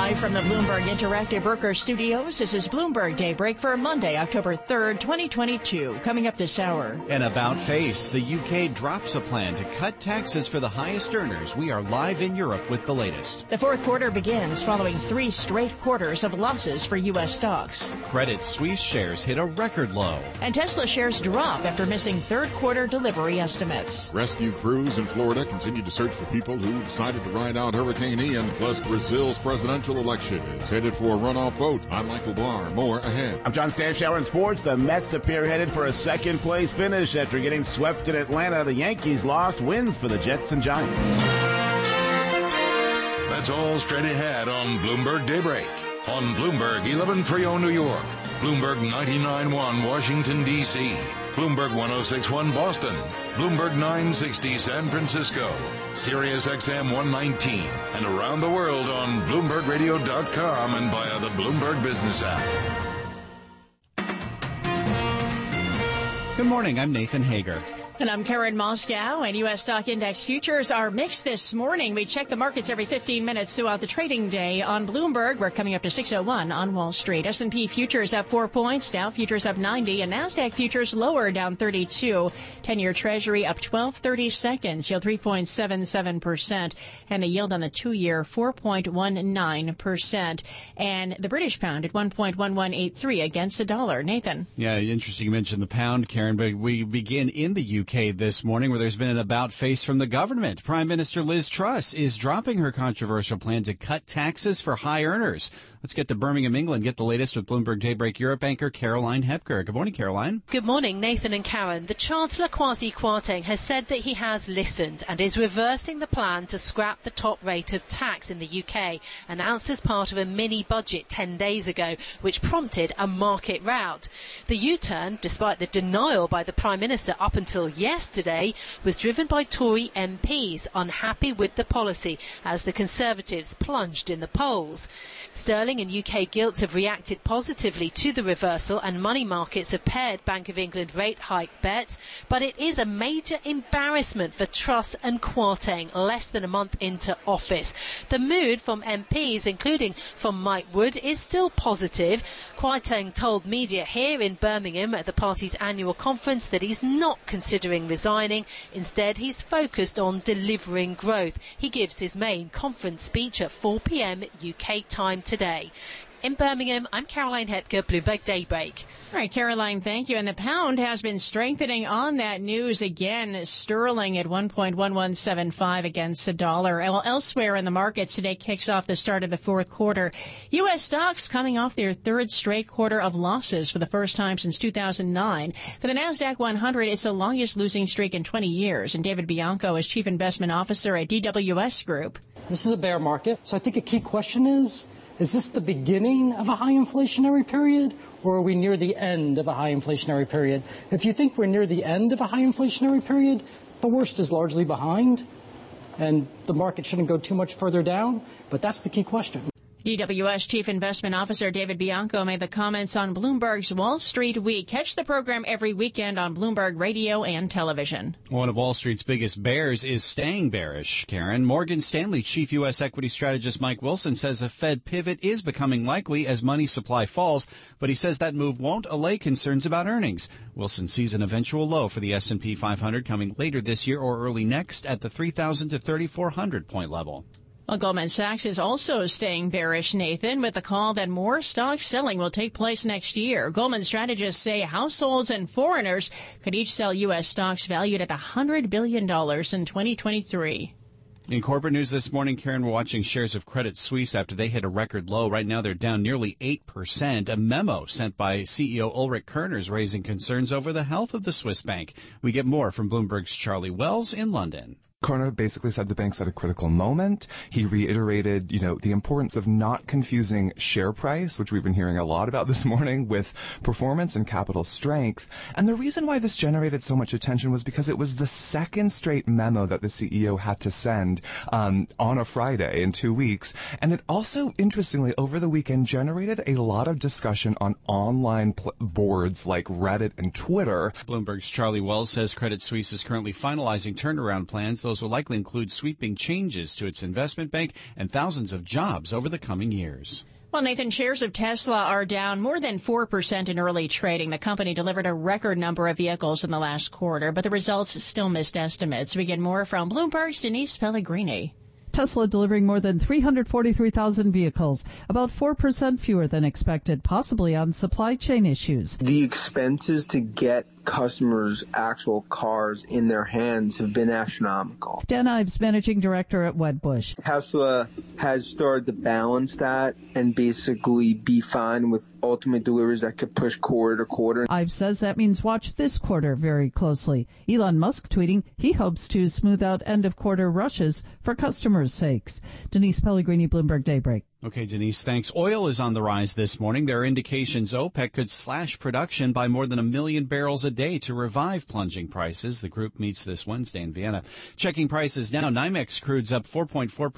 Live from the Bloomberg Interactive Worker Studios, this is Bloomberg Daybreak for Monday, October 3rd, 2022. Coming up this hour. An about face. The UK drops a plan to cut taxes for the highest earners. We are live in Europe with the latest. The fourth quarter begins following 3 straight quarters of losses for U.S. stocks. Credit Suisse shares hit a record low. And Tesla shares drop after missing third quarter delivery estimates. Rescue crews in Florida continue to search for people who decided to ride out Hurricane Ian. Plus, Brazil's presidential election is headed for a runoff vote. I'm Michael Barr. More ahead. I'm John Stanshauer in sports. The Mets appear headed for a second-place finish after getting swept in Atlanta. The Yankees lost. Wins for the Jets and Giants. That's all straight ahead on Bloomberg Daybreak. On Bloomberg 1130 New York, Bloomberg 99.1 Washington, D.C., Bloomberg 106.1 Boston, Bloomberg 960 San Francisco, Sirius XM 119, and around the world on BloombergRadio.com and via the Bloomberg Business app. Good morning, I'm Nathan Hager. And I'm Karen Moscow, and U.S. stock index futures are mixed this morning. We check the markets every 15 minutes throughout the trading day. On Bloomberg, we're coming up to 601 on Wall Street. S&P futures up 4 points, Dow futures up 90, and NASDAQ futures lower, down 32. 10-year Treasury up 12/30 seconds, yield 3.77%, and the yield on the 2-year 4.19%. And the British pound at 1.1183 against the dollar. Nathan. Yeah, interesting you mentioned the pound, Karen, but we begin in the UK this morning where there's been an about face from the government. Prime Minister Liz Truss is dropping her controversial plan to cut taxes for high earners. Let's get to Birmingham, England, get the latest with Bloomberg Daybreak Europe anchor Caroline Hefker. Good morning, Caroline. Good morning, Nathan and Karen. The Chancellor Kwasi Kwarteng has said that he has listened and is reversing the plan to scrap the top rate of tax in the UK, announced as part of a mini budget 10 days ago, which prompted a market rout. The U-turn, despite the denial by the Prime Minister up until yesterday, was driven by Tory MPs unhappy with the policy as the Conservatives plunged in the polls. Sterling and UK gilts have reacted positively to the reversal, and money markets have paired Bank of England rate hike bets, but it is a major embarrassment for Truss and Kwarteng less than a month into office. The mood from MPs, including from Mike Wood, is still positive. Kwarteng told media here in Birmingham at the party's annual conference that he's not considering resigning. Instead, he's focused on delivering growth. He gives his main conference speech at 4 p.m. UK time today. In Birmingham, I'm Caroline Hepker, Bloomberg Daybreak. All right, Caroline, thank you. And the pound has been strengthening on that news again. Sterling at 1.1175 against the dollar. Well, elsewhere in the markets today kicks off the start of the fourth quarter. U.S. stocks coming off their third straight quarter of losses for the first time since 2009. For the NASDAQ 100, it's the longest losing streak in 20 years. And David Bianco is Chief Investment Officer at DWS Group. This is a bear market. So I think a key question is this the beginning of a high inflationary period, or are we near the end of a high inflationary period? If you think we're near the end of a high inflationary period, the worst is largely behind, and the market shouldn't go too much further down, but that's the key question. DWS Chief Investment Officer David Bianco made the comments on Bloomberg's Wall Street Week. Catch the program every weekend on Bloomberg Radio and television. One of Wall Street's biggest bears is staying bearish, Karen. Morgan Stanley Chief U.S. Equity Strategist Mike Wilson says a Fed pivot is becoming likely as money supply falls, but he says that move won't allay concerns about earnings. Wilson sees an eventual low for the S&P 500 coming later this year or early next at the 3,000 to 3,400 point level. Well, Goldman Sachs is also staying bearish, Nathan, with the call that more stock selling will take place next year. Goldman strategists say households and foreigners could each sell U.S. stocks valued at $100 billion in 2023. In corporate news this morning, Karen, we're watching shares of Credit Suisse after they hit a record low. Right now, they're down nearly 8%. A memo sent by CEO Ulrich Körner is raising concerns over the health of the Swiss bank. We get more from Bloomberg's Charlie Wells in London. Körner basically said the bank's at a critical moment. He reiterated, the importance of not confusing share price, which we've been hearing a lot about this morning, with performance and capital strength. And the reason why this generated so much attention was because it was the second straight memo that the CEO had to send on a Friday in 2 weeks. And it also, interestingly, over the weekend generated a lot of discussion on online boards like Reddit and Twitter. Bloomberg's Charlie Wells says Credit Suisse is currently finalizing turnaround plans. Those will likely include sweeping changes to its investment bank and thousands of jobs over the coming years. Well, Nathan, shares of Tesla are down more than 4% in early trading. The company delivered a record number of vehicles in the last quarter, but the results still missed estimates. We get more from Bloomberg's Denise Pellegrini. Tesla delivering more than 343,000 vehicles, about 4% fewer than expected, possibly on supply chain issues. The expenses to get customers' actual cars in their hands have been astronomical. Dan Ives, managing director at Wedbush. Tesla has started to balance that and basically be fine with ultimate deliveries that could push quarter to quarter. Ives says that means watch this quarter very closely. Elon Musk tweeting he hopes to smooth out end-of-quarter rushes for customers' sakes. Denise Pellegrini, Bloomberg Daybreak. Okay, Denise, thanks. Oil is on the rise this morning. There are indications OPEC could slash production by more than 1 million barrels a day to revive plunging prices. The group meets this Wednesday in Vienna. Checking prices now. NYMEX crude's up 4.4% or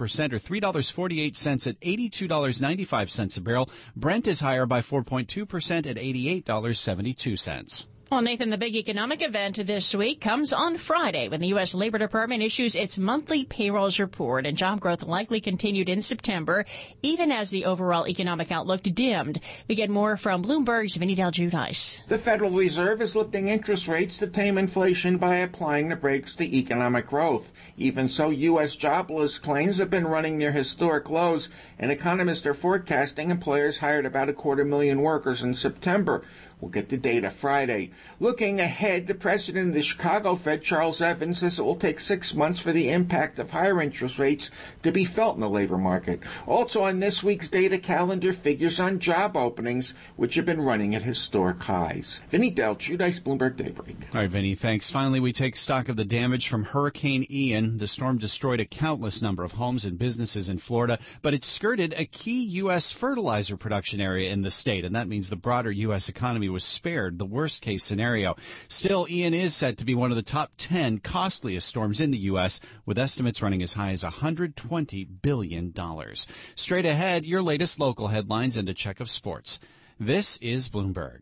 $3.48 at $82.95 a barrel. Brent is higher by 4.2% at $88.72. Well, Nathan, the big economic event this week comes on Friday when the U.S. Labor Department issues its monthly payrolls report, and job growth likely continued in September, even as the overall economic outlook dimmed. We get more from Bloomberg's Vinny Del Giudice. The Federal Reserve is lifting interest rates to tame inflation by applying the brakes to economic growth. Even so, U.S. jobless claims have been running near historic lows, and economists are forecasting employers hired about 250,000 workers in September. We'll get the data Friday. Looking ahead, the president of the Chicago Fed, Charles Evans, says it will take 6 months for the impact of higher interest rates to be felt in the labor market. Also on this week's data calendar, figures on job openings, which have been running at historic highs. Vinny Del Giudice, Bloomberg Daybreak. All right, Vinny, thanks. Finally, we take stock of the damage from Hurricane Ian. The storm destroyed a countless number of homes and businesses in Florida, but it skirted a key U.S. fertilizer production area in the state, and that means the broader U.S. economy was spared the worst-case scenario. Still, Ian is said to be one of the top 10 costliest storms in the U.S., with estimates running as high as $120 billion. Straight ahead, your latest local headlines and a check of sports. This is Bloomberg.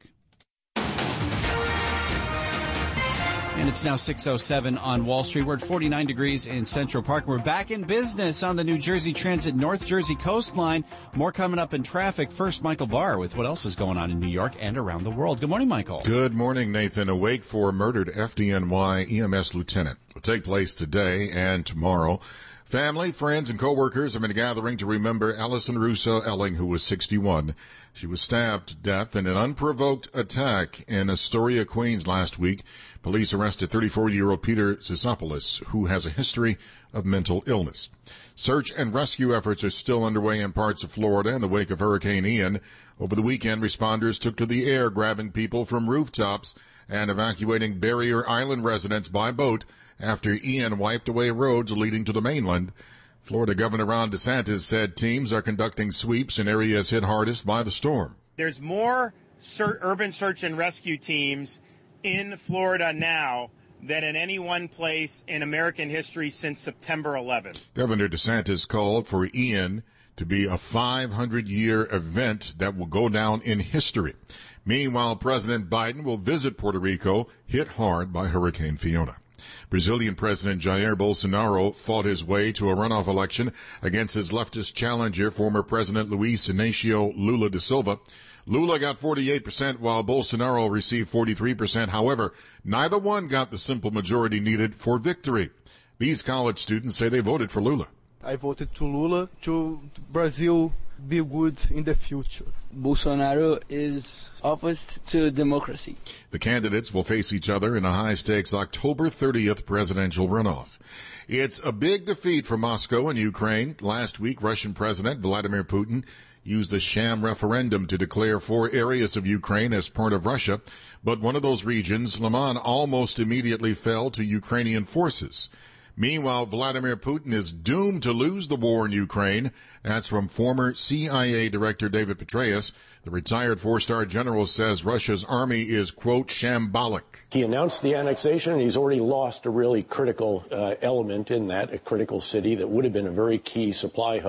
And it's now 6:07 on Wall Street. We're at 49 degrees in Central Park. We're back in business on the New Jersey Transit North Jersey coastline. More coming up in traffic. First, Michael Barr with what else is going on in New York and around the world. Good morning, Michael. Good morning, Nathan. A wake for a murdered FDNY EMS lieutenant will take place today and tomorrow. Family, friends, and co-workers have been gathering to remember Allison Russo Elling, who was 61. She was stabbed to death in an unprovoked attack in Astoria, Queens last week. Police arrested 34-year-old Peter Zisopoulos, who has a history of mental illness. Search and rescue efforts are still underway in parts of Florida in the wake of Hurricane Ian. Over the weekend, responders took to the air, grabbing people from rooftops and evacuating Barrier Island residents by boat after Ian wiped away roads leading to the mainland. Florida Governor Ron DeSantis said teams are conducting sweeps in areas hit hardest by the storm. There's more urban search and rescue teams in Florida now than in any one place in American history since September 11th. Governor DeSantis called for Ian to be a 500-year event that will go down in history. Meanwhile, President Biden will visit Puerto Rico, hit hard by Hurricane Fiona. Brazilian President Jair Bolsonaro fought his way to a runoff election against his leftist challenger, former President Luiz Inácio Lula da Silva. Lula got 48% while Bolsonaro received 43%. However, neither one got the simple majority needed for victory. These college students say they voted for Lula. I voted to Lula to Brazil be good in the future. Bolsonaro is opposite to democracy. The candidates will face each other in a high-stakes October 30th presidential runoff. It's a big defeat for Moscow and Ukraine. Last week, Russian President Vladimir Putin used a sham referendum to declare 4 areas of Ukraine as part of Russia, but one of those regions, Liman, almost immediately fell to Ukrainian forces. Meanwhile, Vladimir Putin is doomed to lose the war in Ukraine. That's from former CIA Director David Petraeus. The retired 4-star general says Russia's army is, quote, shambolic. He announced the annexation, and he's already lost a really critical element in that, a critical city that would have been a very key supply hub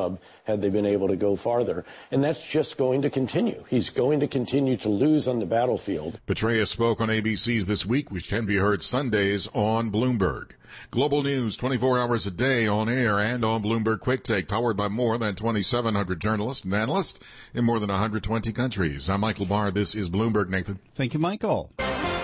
had they been able to go farther. And that's just going to continue. He's going to continue to lose on the battlefield. Petraeus spoke on ABC's This Week, which can be heard Sundays on Bloomberg. Global news 24 hours a day on air and on Bloomberg Quick Take, powered by more than 2,700 journalists and analysts in more than 120 countries. I'm Michael Barr. This is Bloomberg, Nathan. Thank you, Michael.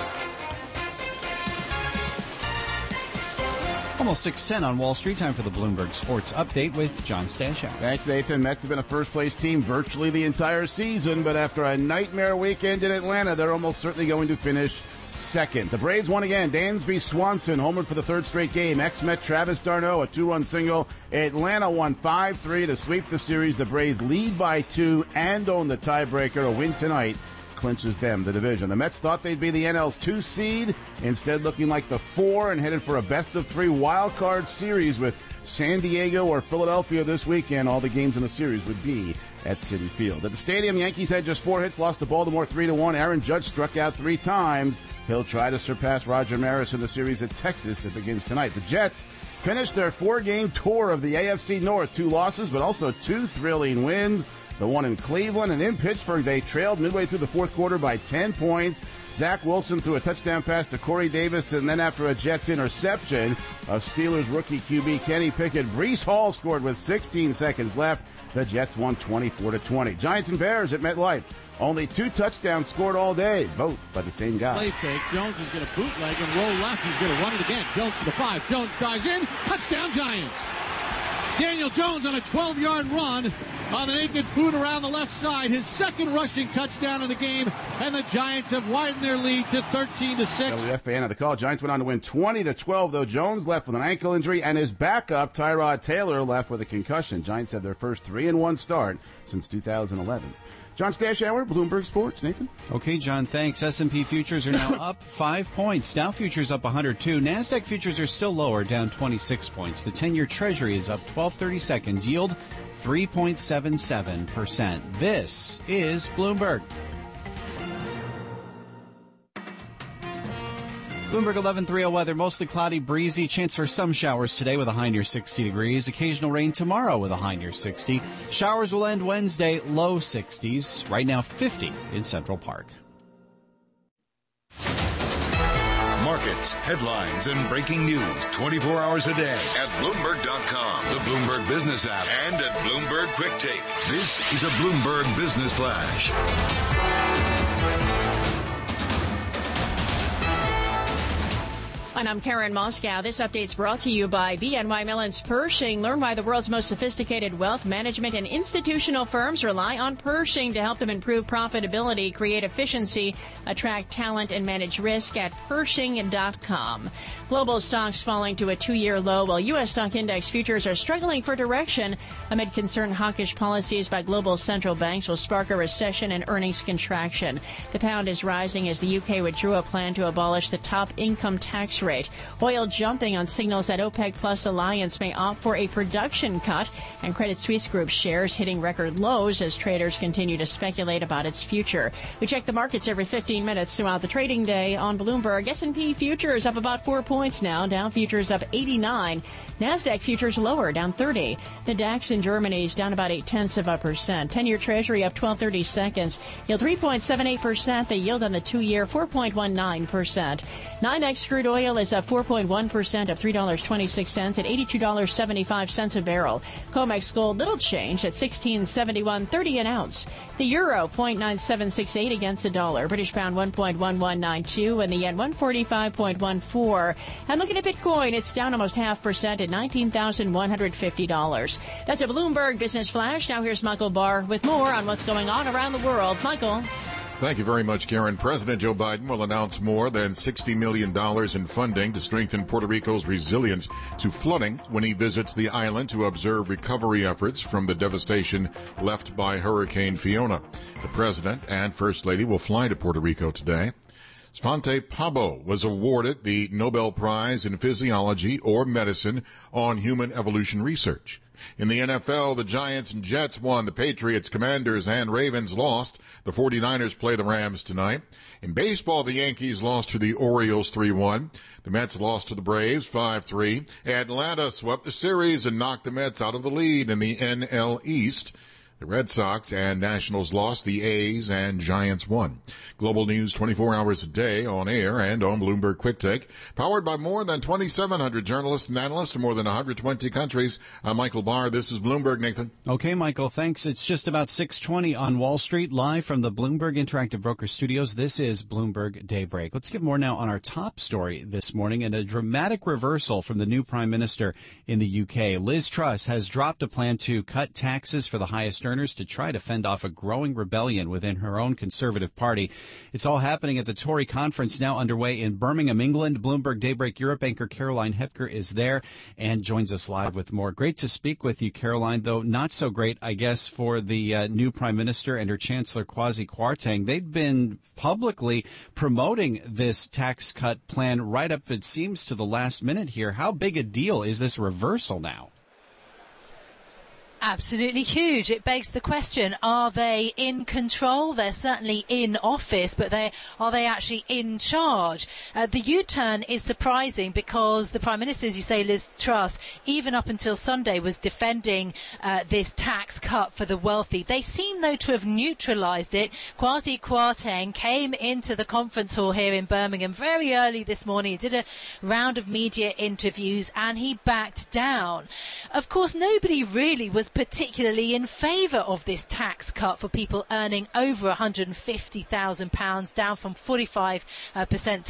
Almost 6:10 on Wall Street. Time for the Bloomberg Sports Update with John Stanchak. Thanks, Nathan. Mets have been a first-place team virtually the entire season, but after a nightmare weekend in Atlanta, they're almost certainly going to finish second. The Braves won again. Dansby Swanson homered for the third straight game. Ex-Met Travis d'Arnaud, a 2-run single. Atlanta won 5-3 to sweep the series. The Braves lead by 2 and own the tiebreaker. A win tonight clinches them the division. The Mets thought they'd be the NL's 2 seed, instead looking like the 4 and headed for a best-of-3 wild-card series with San Diego or Philadelphia this weekend. All the games in the series would be at Citi Field. At the stadium, Yankees had just 4 hits, lost to Baltimore 3-1. Aaron Judge struck out 3 times. He'll try to surpass Roger Maris in the series at Texas that begins tonight. The Jets finished their 4-game tour of the AFC North. 2 losses, but also 2 thrilling wins. The one in Cleveland and in Pittsburgh, they trailed midway through the fourth quarter by 10 points. Zach Wilson threw a touchdown pass to Corey Davis, and then after a Jets interception of Steelers rookie QB Kenny Pickett, Breece Hall scored with 16 seconds left. The Jets won 24-20. Giants and Bears at MetLife. Only 2 touchdowns scored all day, both by the same guy. Play fake. Jones is going to bootleg and roll left. He's going to run it again. Jones to the 5. Jones dives in. Touchdown, Giants. Daniel Jones on a 12-yard run on the naked boot around the left side. His second rushing touchdown of the game, and the Giants have widened their lead to 13-6. WFAN on the call. Giants went on to win 20-12, though Jones left with an ankle injury, and his backup, Tyrod Taylor, left with a concussion. Giants had their first 3-1 start since 2011. John Stashower, Bloomberg Sports. Nathan? Okay, John, thanks. S&P futures are now up 5 points. Dow futures up 102. NASDAQ futures are still lower, down 26 points. The 10-year Treasury is up 12/30 seconds. Yield 3.77%. This is Bloomberg. Bloomberg 11:30 weather, mostly cloudy, breezy, chance for some showers today with a high near 60 degrees. Occasional rain tomorrow with a high near 60. Showers will end Wednesday, low 60s. Right now 50 in Central Park. Markets, headlines, and breaking news 24 hours a day at Bloomberg.com, the Bloomberg Business app, and at Bloomberg Quick Take. This is a Bloomberg Business Flash. And I'm Karen Moscow. This update's brought to you by BNY Mellon's Pershing. Learn why the world's most sophisticated wealth management and institutional firms rely on Pershing to help them improve profitability, create efficiency, attract talent, and manage risk at Pershing.com. Global stocks falling to a 2-year low, while U.S. stock index futures are struggling for direction amid concerned hawkish policies by global central banks will spark a recession and earnings contraction. The pound is rising as the U.K. withdrew a plan to abolish the top income tax rate. Oil jumping on signals that OPEC Plus alliance may opt for a production cut, and Credit Suisse Group shares hitting record lows as traders continue to speculate about its future. We check the markets every 15 minutes throughout the trading day on Bloomberg. S&P futures up about 4 points now. Dow futures up 89. NASDAQ futures lower, down 30. The DAX in Germany is down about 0.8%. 10-year Treasury up 12/30 seconds. Yield 3.78%. The yield on the 2-year 4.19%. NYMEX crude oil is up 4.1% of $3.26 at $82.75 a barrel. COMEX gold little change at $16.71.30 an ounce. The euro 0.9768 against the dollar. British pound 1.1192 and the yen 145.14. And looking at Bitcoin, it's down almost 0.5% at $19,150. That's a Bloomberg Business Flash. Now here's Michael Barr with more on what's going on around the world. Michael. Thank you very much, Karen. President Joe Biden will announce more than $60 million in funding to strengthen Puerto Rico's resilience to flooding when he visits the island to observe recovery efforts from the devastation left by Hurricane Fiona. The president and First Lady will fly to Puerto Rico today. Svante Pabo was awarded the Nobel Prize in Physiology or Medicine on Human Evolution Research. In the NFL, the Giants and Jets won. The Patriots, Commanders, and Ravens lost. The 49ers play the Rams tonight. In baseball, the Yankees lost to the Orioles 3-1. The Mets lost to the Braves 5-3. Atlanta swept the series and knocked the Mets out of the lead in the NL East. The Red Sox and Nationals lost. The A's and Giants won. Global news 24 hours a day on air and on Bloomberg Quick Take. Powered by more than 2,700 journalists and analysts in more than 120 countries. I'm Michael Barr. This is Bloomberg, Nathan. Okay, Michael, thanks. It's just about 6:20 on Wall Street, live from the Bloomberg Interactive Broker Studios. This is Bloomberg Daybreak. Let's get more now on our top story this morning and a dramatic reversal from the new Prime Minister in the UK. Liz Truss has dropped a plan to cut taxes for the highest earners to try to fend off a growing rebellion within her own Conservative Party. It's all happening at the Tory conference now underway in Birmingham, England. Bloomberg Daybreak Europe anchor Caroline Hefker is there and joins us live with more. Great to speak with you, Caroline, though not so great, I guess, for the new Prime Minister and her Chancellor, Kwasi Kwarteng. They've been publicly promoting this tax cut plan right up, it seems, to the last minute here. How big a deal is this reversal now? Absolutely huge. It begs the question, are they in control? They're certainly in office, but are they actually in charge? The U-turn is surprising because the Prime Minister, as you say, Liz Truss, even up until Sunday was defending this tax cut for the wealthy. They seem, though, to have neutralised it. Kwasi Kwarteng came into the conference hall here in Birmingham very early this morning. He did a round of media interviews and he backed down. Of course, nobody really was particularly in favour of this tax cut for people earning over £150,000, down from 45% to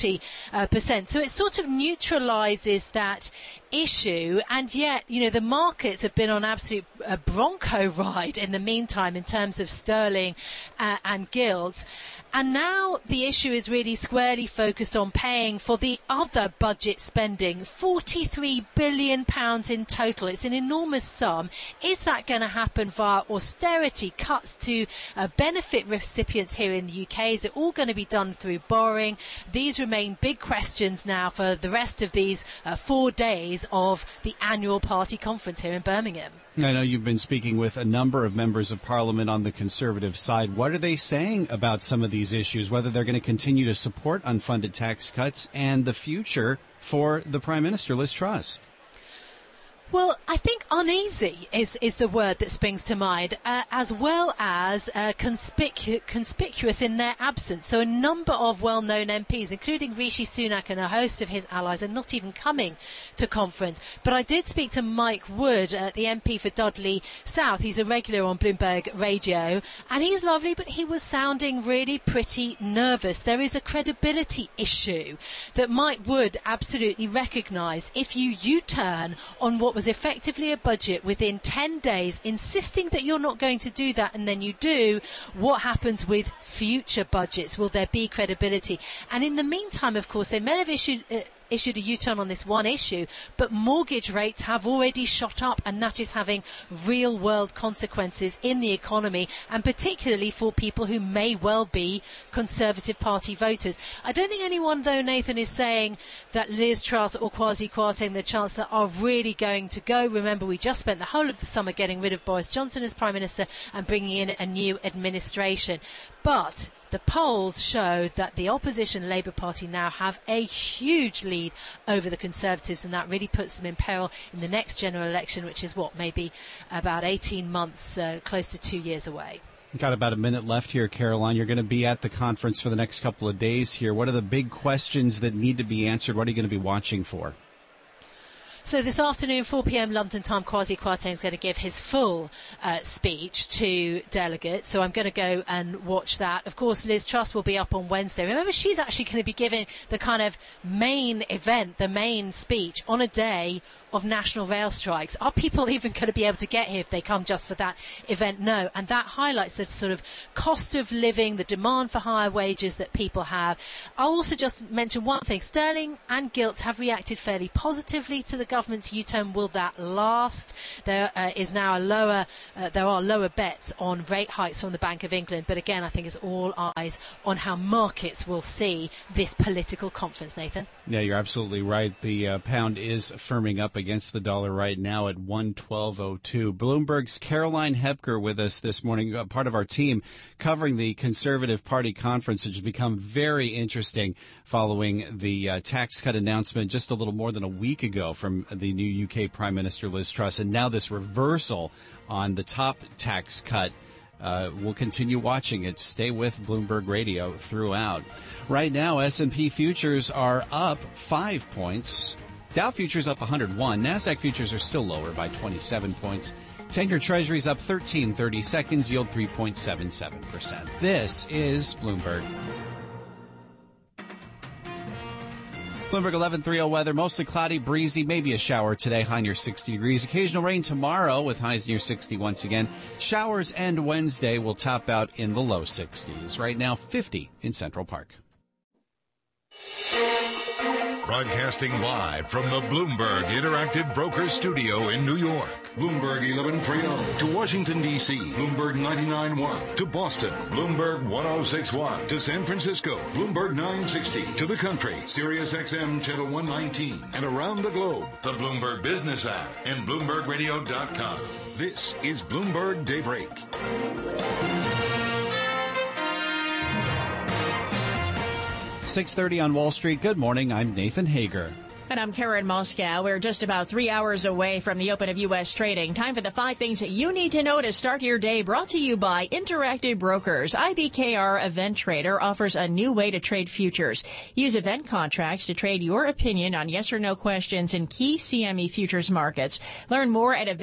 40%. So it sort of neutralises that issue, and yet, you know, the markets have been on absolute bronco ride in the meantime in terms of sterling and gilts. And now the issue is really squarely focused on paying for the other budget spending, £43 billion in total. It's an enormous sum. Is that going to happen via austerity cuts to benefit recipients here in the UK? Is it all going to be done through borrowing? These remain big questions now for the rest of these 4 days of the annual party conference here in Birmingham. I know you've been speaking with a number of members of Parliament on the Conservative side. What are they saying about some of these issues, whether they're going to continue to support unfunded tax cuts and the future for the Prime Minister, Liz Truss? Well, I think uneasy is the word that springs to mind, as well as conspicuous in their absence. So a number of well-known MPs, including Rishi Sunak and a host of his allies, are not even coming to conference. But I did speak to Mike Wood, the MP for Dudley South. He's a regular on Bloomberg Radio, and he's lovely, but he was sounding really pretty nervous. There is a credibility issue that Mike Wood absolutely recognised. If you U-turn on what was effectively a budget within 10 days, insisting that you're not going to do that, and then you do, what happens with future budgets? Will there be credibility? And in the meantime, of course, they may have issued a U-turn on this one issue, but mortgage rates have already shot up, and that is having real-world consequences in the economy, and particularly for people who may well be Conservative Party voters. I don't think anyone, though, Nathan, is saying that Liz Truss or Kwasi Kwarteng, the Chancellor, are really going to go. Remember, we just spent the whole of the summer getting rid of Boris Johnson as Prime Minister and bringing in a new administration. But the polls show that the opposition Labour Party now have a huge lead over the Conservatives, and that really puts them in peril in the next general election, which is maybe about 18 months, close to 2 years away. Got about a minute left here, Caroline. You're going to be at the conference for the next couple of days here. What are the big questions that need to be answered? What are you going to be watching for? So this afternoon, 4 p.m. London time, Kwasi Kwarteng is going to give his full speech to delegates. So I'm going to go and watch that. Of course, Liz Truss will be up on Wednesday. Remember, she's actually going to be giving the kind of main event, the main speech on a day of national rail strikes. Are people even going to be able to get here if they come just for that event? No. And that highlights the sort of cost of living, the demand for higher wages that people have. I'll also just mention one thing. Sterling and gilts have reacted fairly positively to the government's U-turn. Will that last? There is now there are lower bets on rate hikes from the Bank of England. But again, I think it's all eyes on how markets will see this political conference, Nathan. Yeah, you're absolutely right. The pound is firming up against the dollar right now at 112.02. Bloomberg's Caroline Hepker with us this morning, part of our team covering the Conservative Party conference, which has become very interesting following the tax cut announcement just a little more than a week ago from the new UK Prime Minister Liz Truss, and now this reversal on the top tax cut. We'll continue watching it. Stay with Bloomberg Radio throughout. Right now, S&P futures are up 5 points. Dow futures up 101. NASDAQ futures are still lower by 27 points. 10-year Treasuries up 13.30 seconds, yield 3.77%. This is Bloomberg. Bloomberg 11:30 weather, mostly cloudy, breezy, maybe a shower today, high near 60 degrees. Occasional rain tomorrow with highs near 60 once again. Showers and Wednesday will top out in the low 60s. Right now, 50 in Central Park. Broadcasting live from the Bloomberg Interactive Brokers Studio in New York. Bloomberg 1130 to Washington, D.C. Bloomberg 99.1 to Boston. Bloomberg 106.1 to San Francisco. Bloomberg 960 to the country. Sirius XM Channel 119. And around the globe, the Bloomberg Business app and BloombergRadio.com. This is Bloomberg Daybreak. 6:30 on Wall Street. Good morning. I'm Nathan Hager. And I'm Karen Moscow. We're just about 3 hours away from the open of U.S. trading. Time for the 5 things that you need to know to start your day, brought to you by Interactive Brokers. IBKR Event Trader offers a new way to trade futures. Use event contracts to trade your opinion on yes or no questions in key CME futures markets. Learn more at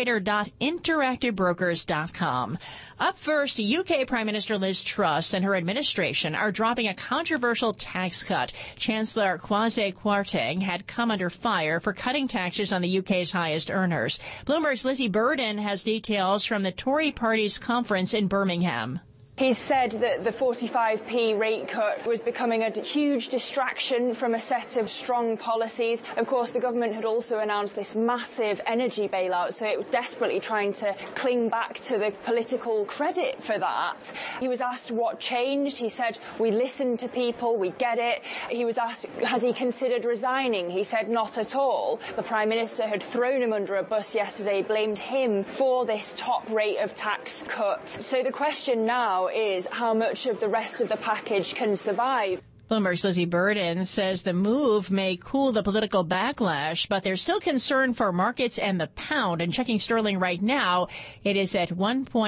eventtrader.interactivebrokers.com. Up first, UK Prime Minister Liz Truss and her administration are dropping a controversial tax cut. Chancellor Kwasi Kwarteng had come under fire for cutting taxes on the UK's highest earners. Bloomberg's Lizzie Burden has details from the Tory party's conference in Birmingham. He said that the 45p rate cut was becoming a huge distraction from a set of strong policies. Of course, the government had also announced this massive energy bailout, so it was desperately trying to cling back to the political credit for that. He was asked what changed. He said, we listen to people, we get it. He was asked, has he considered resigning? He said, not at all. The Prime Minister had thrown him under a bus yesterday, blamed him for this top rate of tax cut. So the question now is how much of the rest of the package can survive. Bloomberg's Lizzie Burden says the move may cool the political backlash, but there's still concern for markets and the pound. And checking sterling right now, it is at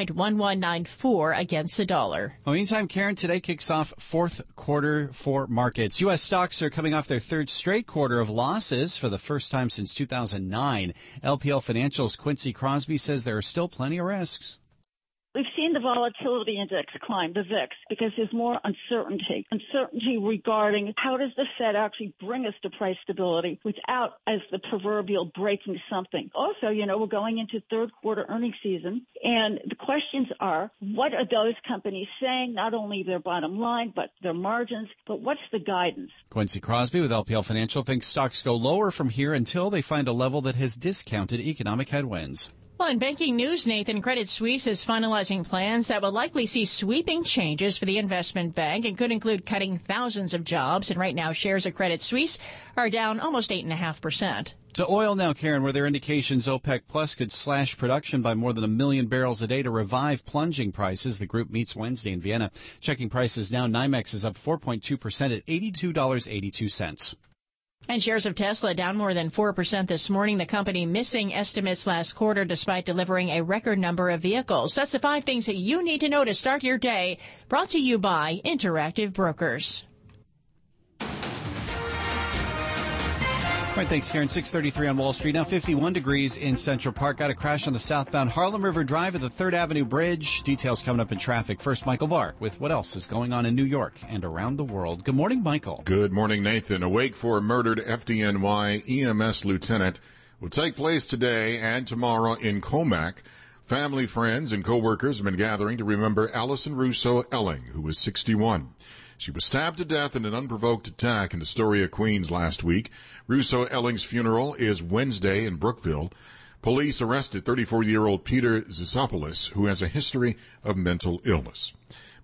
1.1194 against the dollar. Well, meantime, Karen, today kicks off fourth quarter for markets. U.S. stocks are coming off their third straight quarter of losses for the first time since 2009. LPL Financial's Quincy Crosby says there are still plenty of risks. We've seen the volatility index climb, the VIX, because there's more uncertainty regarding how does the Fed actually bring us to price stability without, as the proverbial, breaking something. Also, we're going into third quarter earnings season, and the questions are, what are those companies saying, not only their bottom line, but their margins, but what's the guidance? Quincy Crosby with LPL Financial thinks stocks go lower from here until they find a level that has discounted economic headwinds. Well, in banking news, Nathan, Credit Suisse is finalizing plans that will likely see sweeping changes for the investment bank and could include cutting thousands of jobs. And right now, shares of Credit Suisse are down almost 8.5%. To oil now, Karen, where there are indications OPEC Plus could slash production by more than 1 million barrels a day to revive plunging prices. The group meets Wednesday in Vienna. Checking prices now, NYMEX is up 4.2% at $82.82. And shares of Tesla down more than 4% this morning. The company missing estimates last quarter despite delivering a record number of vehicles. That's the 5 things that you need to know to start your day. Brought to you by Interactive Brokers. All right, thanks, Karen. 6:33 on Wall Street. Now 51 degrees in Central Park. Got a crash on the southbound Harlem River Drive at the 3rd Avenue Bridge. Details coming up in traffic. First, Michael Barr with what else is going on in New York and around the world. Good morning, Michael. Good morning, Nathan. A wake for a murdered FDNY EMS lieutenant will take place today and tomorrow in Commack. Family, friends, and co-workers have been gathering to remember Allison Russo Elling, who was 61. She was stabbed to death in an unprovoked attack in Astoria, Queens last week. Russo Elling's funeral is Wednesday in Brookville. Police arrested 34-year-old Peter Zisopoulos, who has a history of mental illness.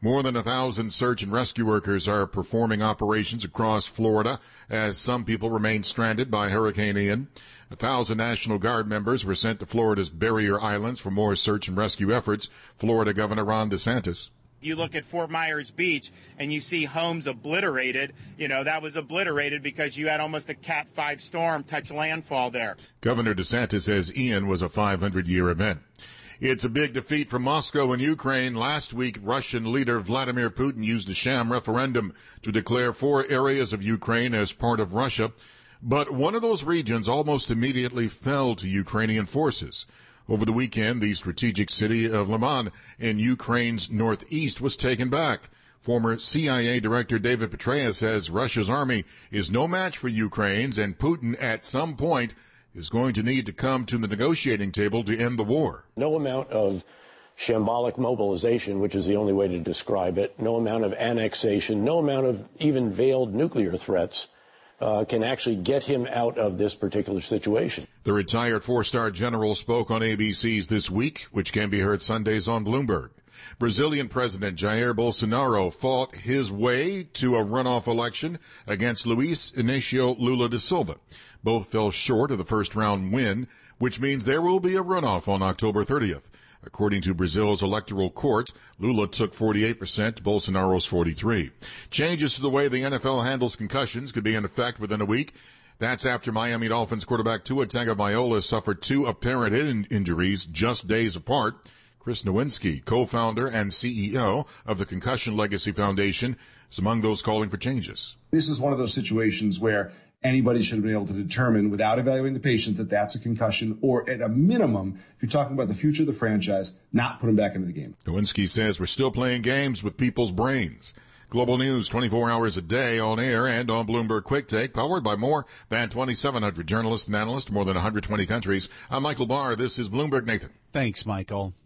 More than 1,000 search and rescue workers are performing operations across Florida as some people remain stranded by Hurricane Ian. 1,000 National Guard members were sent to Florida's barrier islands for more search and rescue efforts. Florida Governor Ron DeSantis. You look at Fort Myers Beach and you see homes obliterated. That was obliterated because you had almost a Cat 5 storm touch landfall there. Governor DeSantis says Ian was a 500-year event. It's a big defeat for Moscow in Ukraine. Last week, Russian leader Vladimir Putin used a sham referendum to declare 4 areas of Ukraine as part of Russia. But one of those regions almost immediately fell to Ukrainian forces. Over the weekend, the strategic city of Liman in Ukraine's northeast was taken back. Former CIA Director David Petraeus says Russia's army is no match for Ukraine's, and Putin at some point is going to need to come to the negotiating table to end the war. No amount of shambolic mobilization, which is the only way to describe it, no amount of annexation, no amount of even veiled nuclear threats can actually get him out of this particular situation. The retired 4-star general spoke on ABC's This Week, which can be heard Sundays on Bloomberg. Brazilian President Jair Bolsonaro fought his way to a runoff election against Luiz Inácio Lula da Silva. Both fell short of the first-round win, which means there will be a runoff on October 30th. According to Brazil's electoral court, Lula took 48% to Bolsonaro's 43%. Changes to the way the NFL handles concussions could be in effect within a week. That's after Miami Dolphins quarterback Tua Tagovailoa suffered 2 apparent head injuries just days apart. Chris Nowinski, co-founder and CEO of the Concussion Legacy Foundation, is among those calling for changes. This is one of those situations where anybody should have been able to determine without evaluating the patient that that's a concussion, or at a minimum, if you're talking about the future of the franchise, not put him back into the game. Nowinski says we're still playing games with people's brains. Global news 24 hours a day on air and on Bloomberg Quick Take, powered by more than 2,700 journalists and analysts, more than 120 countries. I'm Michael Barr. This is Bloomberg Nathan. Thanks, Michael.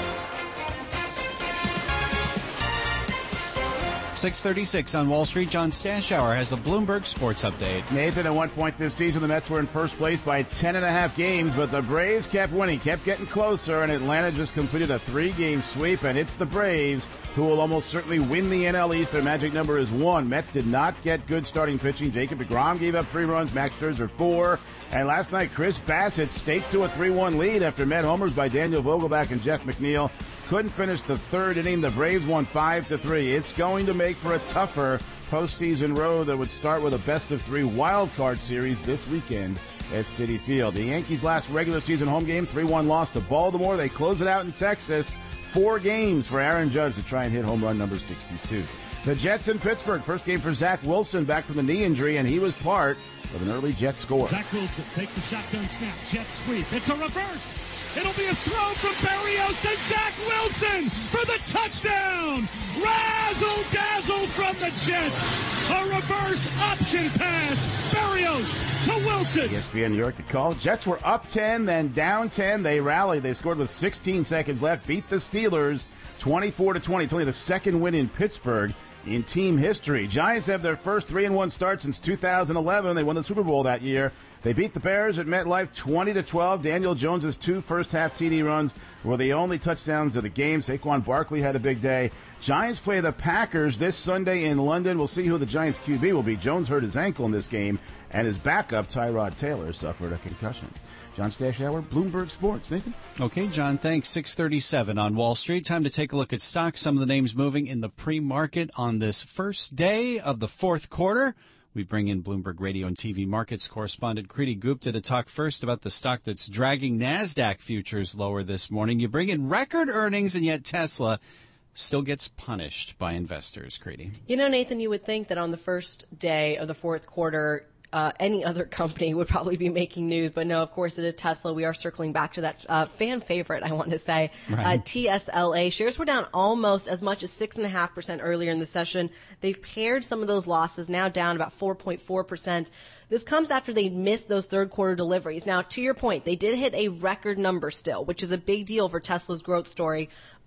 6:36 on Wall Street. John Stashower has the Bloomberg Sports Update. Nathan, at one point this season, the Mets were in first place by 10.5 games, but the Braves kept winning, kept getting closer, and Atlanta just completed a 3-game sweep, and it's the Braves who will almost certainly win the NL East. Their magic number is 1. Mets did not get good starting pitching. Jacob deGrom gave up 3 runs, Max Scherzer 4. And last night, Chris Bassett staked to a 3-1 lead after met homers by Daniel Vogelbach and Jeff McNeil. Couldn't finish the third inning. The Braves won 5-3. It's going to make for a tougher postseason road that would start with a best-of-3 wild card series this weekend at Citi Field. The Yankees' last regular season home game, 3-1 loss to Baltimore. They close it out in Texas. 4 games for Aaron Judge to try and hit home run number 62. The Jets in Pittsburgh. First game for Zach Wilson back from the knee injury, and he was part of an early Jets score. Zach Wilson takes the shotgun snap. Jets sweep. It's a reverse. It'll be a throw from Berrios to Zach Wilson for the touchdown. Razzle-dazzle from the Jets. A reverse option pass. Berrios to Wilson. ESPN New York to call. Jets were up 10, then down 10. They rallied. They scored with 16 seconds left. Beat the Steelers 24-20. It's only the second win in Pittsburgh in team history. Giants have their first 3-1 start since 2011. They won the Super Bowl that year. They beat the Bears at MetLife 20-12. Daniel Jones' 2 first-half TD runs were the only touchdowns of the game. Saquon Barkley had a big day. Giants play the Packers this Sunday in London. We'll see who the Giants QB will be. Jones hurt his ankle in this game, and his backup, Tyrod Taylor, suffered a concussion. John Stashower, Bloomberg Sports. Nathan? Okay, John, thanks. 6:37 on Wall Street. Time to take a look at stocks. Some of the names moving in the pre-market on this first day of the fourth quarter. We bring in Bloomberg Radio and TV markets correspondent Kriti Gupta to talk first about the stock that's dragging NASDAQ futures lower this morning. You bring in record earnings, and yet Tesla still gets punished by investors, Kriti. You know, Nathan, you would think that on the first day of the fourth quarter, any other company would probably be making news, but no, of course it is Tesla. We are circling back to that fan favorite, I want to say. Right. TSLA shares were down almost as much as 6.5% earlier in the session. They've pared some of those losses, now down about 4.4%. This comes after they missed those third quarter deliveries. Now, to your point, they did hit a record number still, which is a big deal for Tesla's growth story,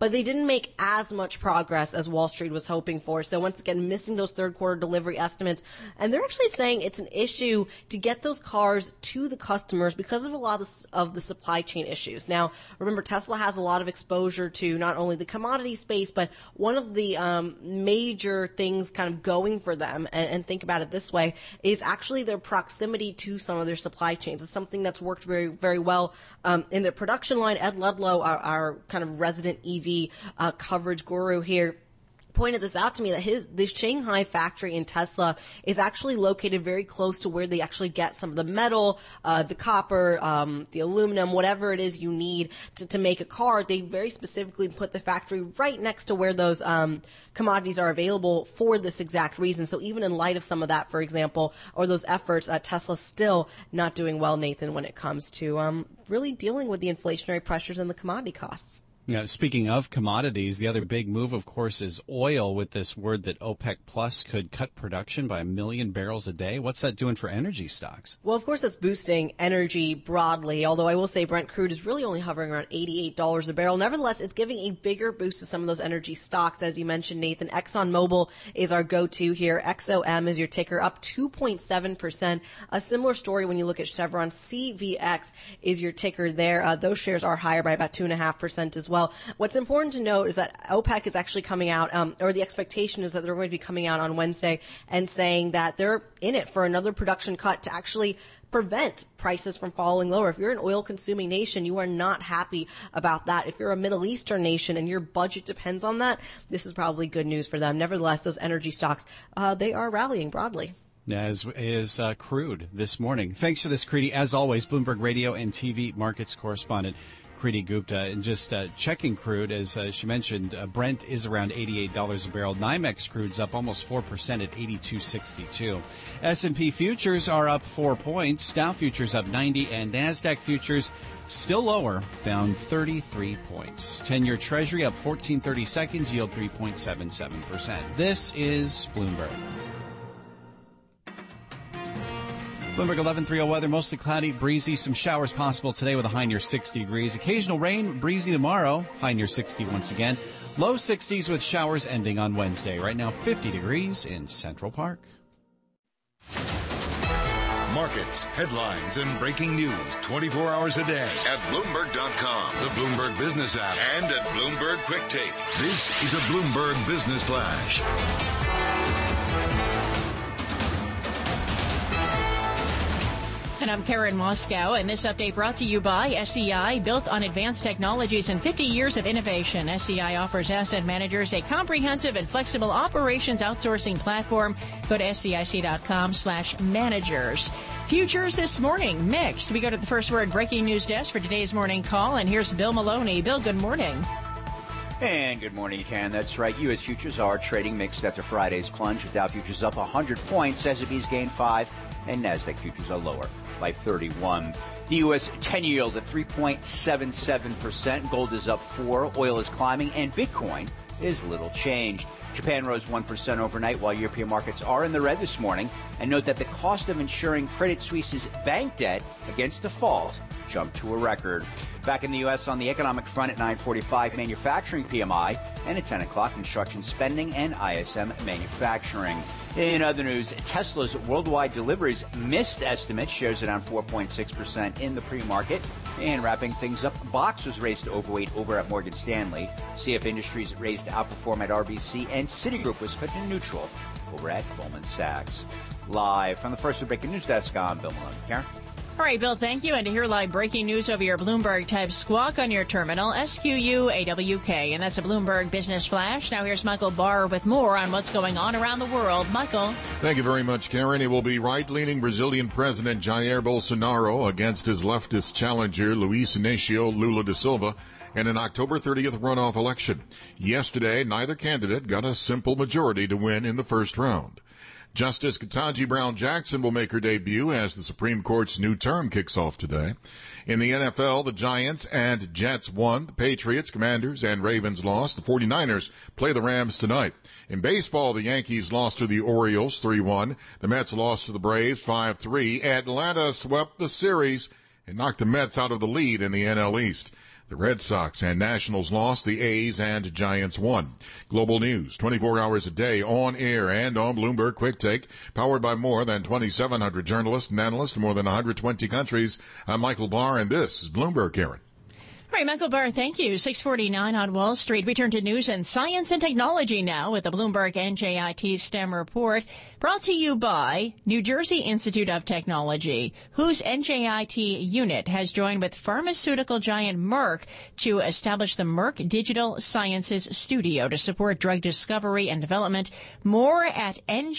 but they didn't make as much progress as Wall Street was hoping for. So once again, missing those third quarter delivery estimates. And they're actually saying it's an issue to get those cars to the customers because of a lot of the supply chain issues. Now, remember, Tesla has a lot of exposure to not only the commodity space, but one of the major things kind of going for them, and think about it this way, is actually their proximity to some of their supply chains. It's something that's worked very, very well in their production line. Ed Ludlow, our kind of resident EV coverage guru here, pointed this out to me, that the Shanghai factory in Tesla is actually located very close to where they actually get some of the metal, the copper, the aluminum, whatever it is you need to make a car. They very specifically put the factory right next to where those commodities are available for this exact reason. So even in light of some of that, for example, or those efforts, Tesla's still not doing well, Nathan, when it comes to really dealing with the inflationary pressures and the commodity costs. Yeah, speaking of commodities, the other big move, of course, is oil, with this word that OPEC Plus could cut production by 1 million barrels a day. What's that doing for energy stocks? Well, of course, that's boosting energy broadly, although I will say Brent crude is really only hovering around $88 a barrel. Nevertheless, it's giving a bigger boost to some of those energy stocks. As you mentioned, Nathan, ExxonMobil is our go-to here. XOM is your ticker, up 2.7%. A similar story when you look at Chevron. CVX is your ticker there. Those shares are higher by about 2.5% as well. What's important to note is that OPEC is actually coming out, or the expectation is that they're going to be coming out on Wednesday and saying that they're in it for another production cut to actually prevent prices from falling lower. If you're an oil-consuming nation, you are not happy about that. If you're a Middle Eastern nation and your budget depends on that, this is probably good news for them. Nevertheless, those energy stocks, they are rallying broadly. As is crude this morning. Thanks for this, Kriti. As always, Bloomberg Radio and TV markets correspondent Kriti Gupta. And just checking crude, as she mentioned, Brent is around $88 a barrel. NYMEX crude's up almost 4% at $82.62. S&P futures are up 4 points. Dow futures up 90, and NASDAQ futures still lower, down 33 points. 10-year Treasury up 14.30 seconds, yield 3.77%. This is Bloomberg. Bloomberg 11:30 weather, mostly cloudy, breezy, some showers possible today with a high near 60 degrees. Occasional rain, breezy tomorrow, high near 60 once again. Low 60s with showers ending on Wednesday. Right now 50 degrees in Central Park. Markets, headlines, and breaking news 24 hours a day at Bloomberg.com, the Bloomberg Business app, and at Bloomberg Quick Take. This is a Bloomberg Business Flash. And I'm Karen Moscow, and this update brought to you by SEI, built on advanced technologies and 50 years of innovation. SEI offers asset managers a comprehensive and flexible operations outsourcing platform. Go to SEIC.com/managers. Futures this morning, mixed. We go to the First Word breaking news desk for today's morning call, and here's Bill Maloney. Bill, good morning. And good morning, Ken. That's right. U.S. futures are trading mixed after Friday's plunge, with Dow futures up 100 points, S&P's gained 5, and NASDAQ futures are lower by 31. The U.S. 10-year yield at 3.77%. Gold is up 4. Oil is climbing, and Bitcoin is little changed. Japan rose 1% overnight, while European markets are in the red this morning. And note that the cost of insuring Credit Suisse's bank debt against default jumped to a record. Back in the U.S. on the economic front at 9:45, manufacturing PMI, and at 10 o'clock, construction spending and ISM manufacturing. In other news, Tesla's worldwide deliveries missed estimates, shares are down 4.6% in the pre-market. And wrapping things up, Box was raised to overweight over at Morgan Stanley. CF Industries raised to outperform at RBC, and Citigroup was cut to neutral over at Goldman Sachs. Live from the First Breaking News Desk, I'm Bill Maloney. Karen? All right, Bill, thank you. And to hear live breaking news over your Bloomberg type squawk on your terminal, SQUAWK. And that's a Bloomberg Business Flash. Now here's Michael Barr with more on what's going on around the world. Michael. Thank you very much, Karen. It will be right-leaning Brazilian President Jair Bolsonaro against his leftist challenger, Luiz Inácio Lula da Silva, in an October 30th runoff election. Yesterday, neither candidate got a simple majority to win in the first round. Justice Ketanji Brown Jackson will make her debut as the Supreme Court's new term kicks off today. In the NFL, the Giants and Jets won. The Patriots, Commanders, and Ravens lost. The 49ers play the Rams tonight. In baseball, the Yankees lost to the Orioles 3-1. The Mets lost to the Braves 5-3. Atlanta swept the series and knocked the Mets out of the lead in the NL East. The Red Sox and Nationals lost, the A's and Giants won. Global news, 24 hours a day, on air and on Bloomberg Quick Take, powered by more than 2,700 journalists and analysts in more than 120 countries. I'm Michael Barr, and this is Bloomberg, Karen. All right, Michael Barr, thank you. 6:49 on Wall Street. We turn to news and science and technology now with the Bloomberg NJIT STEM report, brought to you by New Jersey Institute of Technology, whose NJIT unit has joined with pharmaceutical giant Merck to establish the Merck Digital Sciences Studio to support drug discovery and development. More at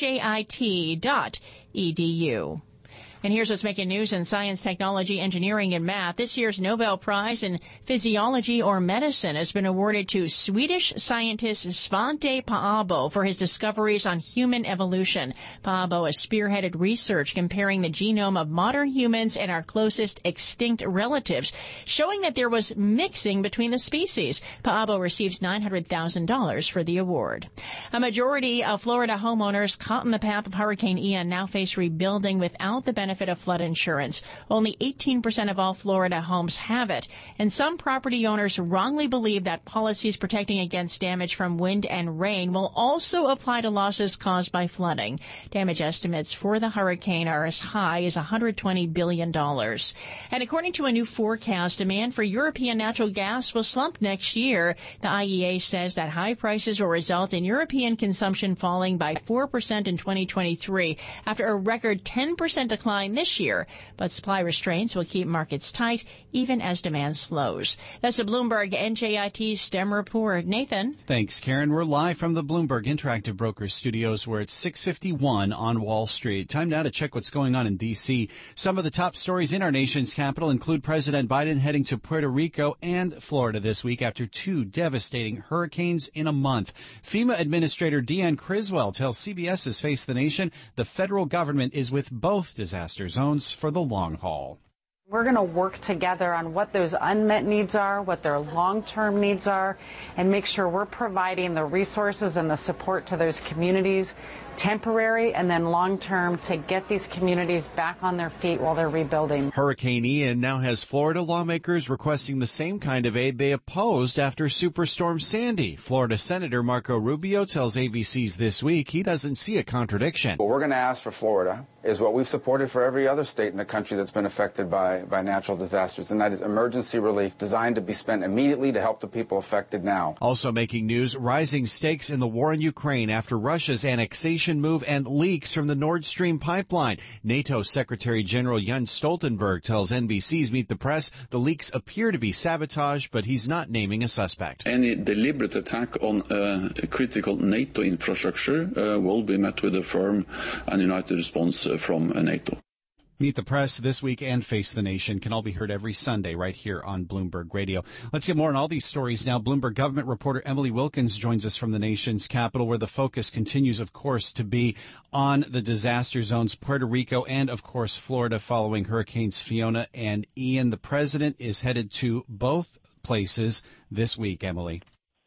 njit.edu. And here's what's making news in science, technology, engineering, and math. This year's Nobel Prize in Physiology or Medicine has been awarded to Swedish scientist Svante Paabo for his discoveries on human evolution. Paabo has spearheaded research comparing the genome of modern humans and our closest extinct relatives, showing that there was mixing between the species. Paabo receives $900,000 for the award. A majority of Florida homeowners caught in the path of Hurricane Ian now face rebuilding without the benefit of flood insurance. Only 18% of all Florida homes have it, and some property owners wrongly believe that policies protecting against damage from wind and rain will also apply to losses caused by flooding. Damage estimates for the hurricane are as high as $120 billion. And according to a new forecast, demand for European natural gas will slump next year. The IEA says that high prices will result in European consumption falling by 4% in 2023 after a record 10% decline this year, but supply restraints will keep markets tight even as demand slows. That's a Bloomberg NJIT STEM report. Nathan? Thanks, Karen. We're live from the Bloomberg Interactive Brokers studios where it's 6:51 on Wall Street. Time now to check what's going on in D.C. Some of the top stories in our nation's capital include President Biden heading to Puerto Rico and Florida this week after two devastating hurricanes in a month. FEMA Administrator Deanne Criswell tells CBS's Face the Nation the federal government is with both disaster zones for the long haul. We're going to work together on what those unmet needs are, what their long-term needs are, and make sure we're providing the resources and the support to those communities, temporary and then long-term, to get these communities back on their feet while they're rebuilding. Hurricane Ian now has Florida lawmakers requesting the same kind of aid they opposed after Superstorm Sandy. Florida Senator Marco Rubio tells ABC's This Week he doesn't see a contradiction. What we're going to ask for Florida is what we've supported for every other state in the country that's been affected by natural disasters, and that is emergency relief designed to be spent immediately to help the people affected now. Also making news, rising stakes in the war in Ukraine after Russia's annexation move and leaks from the Nord Stream pipeline. NATO Secretary General Jens Stoltenberg tells NBC's Meet the Press the leaks appear to be sabotage, but he's not naming a suspect. Any deliberate attack on critical NATO infrastructure will be met with a firm and united response from NATO. Meet the Press this week and Face the Nation can all be heard every Sunday right here on Bloomberg Radio. Let's get more on all these stories now. Bloomberg government reporter Emily Wilkins joins us from the nation's capital, where the focus continues, of course, to be on the disaster zones, Puerto Rico and, of course, Florida following Hurricanes Fiona and Ian. The president is headed to both places this week, Emily.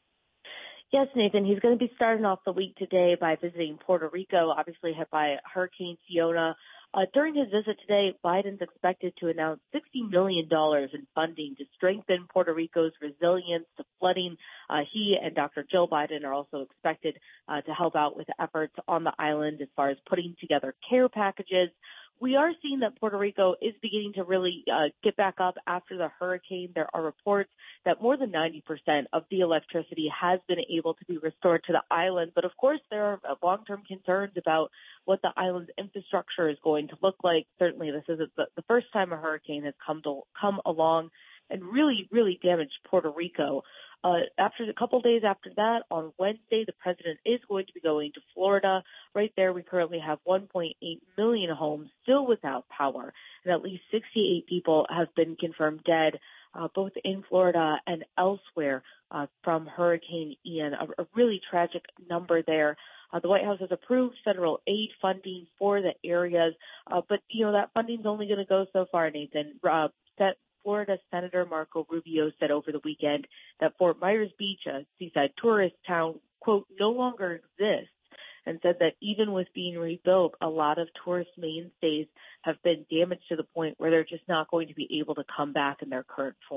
Yes, Nathan, he's going to be starting off the week today by visiting Puerto Rico, obviously hit by Hurricane Fiona. During his visit today, Biden's expected to announce $60 million in funding to strengthen Puerto Rico's resilience to flooding. He and Dr. Joe Biden are also expected to help out with efforts on the island as far as putting together care packages. We are seeing that Puerto Rico is beginning to really get back up after the hurricane. There are reports that more than 90% of the electricity has been able to be restored to the island. But, of course, there are long-term concerns about what the island's infrastructure is going to look like. Certainly, this isn't the first time a hurricane has come along and really, really damaged Puerto Rico. After a couple days after that, on Wednesday, the president is going to be going to Florida. Right there, we currently have 1.8 million homes still without power, and at least 68 people have been confirmed dead, both in Florida and elsewhere from Hurricane Ian. A really tragic number there. The White House has approved federal aid funding for the areas, but, that funding's only going to go so far, Nathan. Florida Senator Marco Rubio said over the weekend that Fort Myers Beach, a seaside tourist town, quote, no longer exists, and said that even with being rebuilt, a lot of tourist mainstays have been damaged to the point where they're just not going to be able to come back in their current form.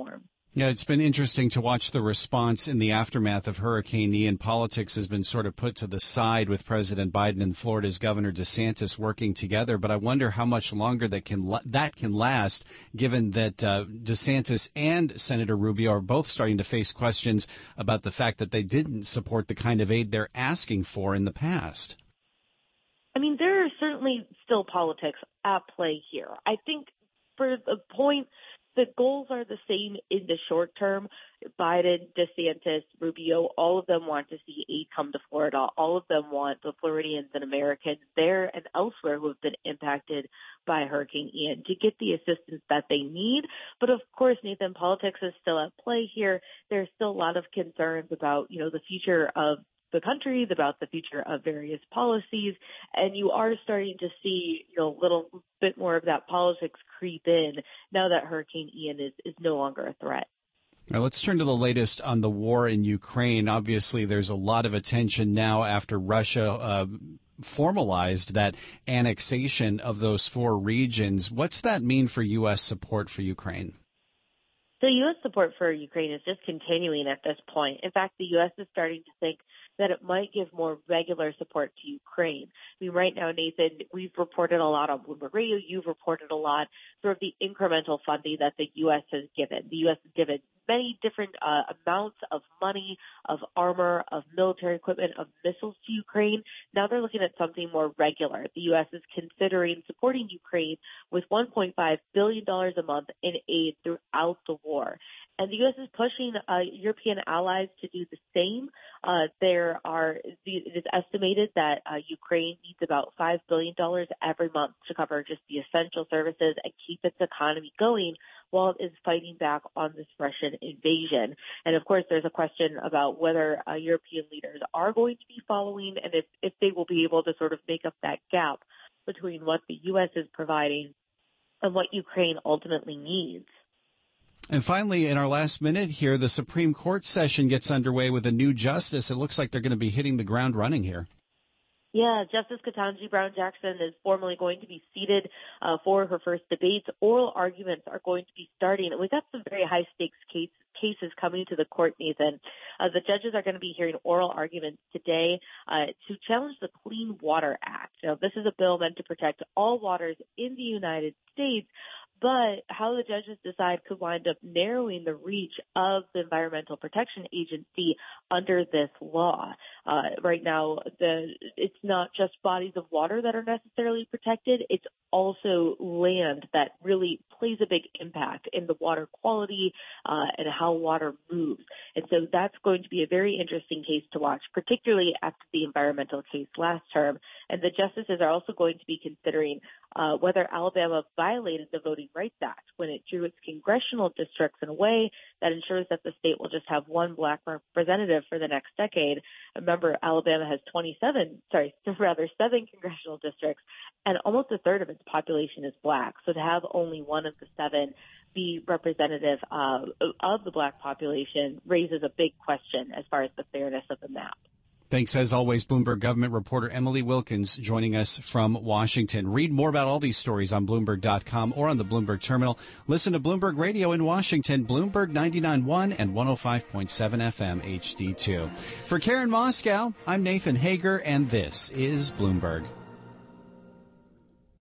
Yeah, it's been interesting to watch the response in the aftermath of Hurricane Ian. Politics has been sort of put to the side with President Biden and Florida's Governor DeSantis working together. But I wonder how much longer that can last, given that DeSantis and Senator Rubio are both starting to face questions about the fact that they didn't support the kind of aid they're asking for in the past. I mean, there are certainly still politics at play here. I think for the point, the goals are the same in the short term. Biden, DeSantis, Rubio, all of them want to see aid come to Florida. All of them want the Floridians and Americans there and elsewhere who have been impacted by Hurricane Ian to get the assistance that they need. But of course, Nathan, politics is still at play here. There's still a lot of concerns about, the future of the country, about the future of various policies, and you are starting to see, a little bit more of that politics creep in now that Hurricane Ian is no longer a threat. Now let's turn to the latest on the war in Ukraine. Obviously, there's a lot of attention now after Russia formalized that annexation of those 4 regions. What's that mean for U.S. support for Ukraine? The U.S. support for Ukraine is just continuing at this point. In fact, the U.S. is starting to think that it might give more regular support to Ukraine. I mean, right now, Nathan, we've reported a lot on Bloomberg Radio. You've reported a lot sort of the incremental funding that the U.S. has given. The U.S. has given many different amounts of money, of armor, of military equipment, of missiles to Ukraine. Now they're looking at something more regular. The U.S. is considering supporting Ukraine with $1.5 billion a month in aid throughout the war. And the U.S. is pushing European allies to do the same. It is estimated that Ukraine needs about $5 billion every month to cover just the essential services and keep its economy going while it is fighting back on this Russian invasion. And of course, there's a question about whether European leaders are going to be following and if they will be able to sort of make up that gap between what the U.S. is providing and what Ukraine ultimately needs. And finally, in our last minute here, the Supreme Court session gets underway with a new justice. It looks like they're going to be hitting the ground running here. Yeah, Justice Ketanji Brown Jackson is formally going to be seated for her first debates. Oral arguments are going to be starting. And we've got some very high-stakes cases coming to the court, Nathan. The judges are going to be hearing oral arguments today to challenge the Clean Water Act. Now, this is a bill meant to protect all waters in the United States, but how the judges decide could wind up narrowing the reach of the Environmental Protection Agency under this law. Right now, it's not just bodies of water that are necessarily protected. It's also land that really plays a big impact in the water quality and how water moves. And so that's going to be a very interesting case to watch, particularly after the environmental case last term. And the justices are also going to be considering whether Alabama violated the Voting Rights Act when it drew its congressional districts in a way that ensures that the state will just have one black representative for the next decade. Remember, Alabama has 7 congressional districts, and almost a third of its population is black. So to have only one of the 7 be representative of the black population raises a big question as far as the fairness of the map. Thanks, as always, Bloomberg government reporter Emily Wilkins joining us from Washington. Read more about all these stories on Bloomberg.com or on the Bloomberg terminal. Listen to Bloomberg Radio in Washington, Bloomberg 99.1 and 105.7 FM HD2. For Karen Moscow, I'm Nathan Hager, and this is Bloomberg.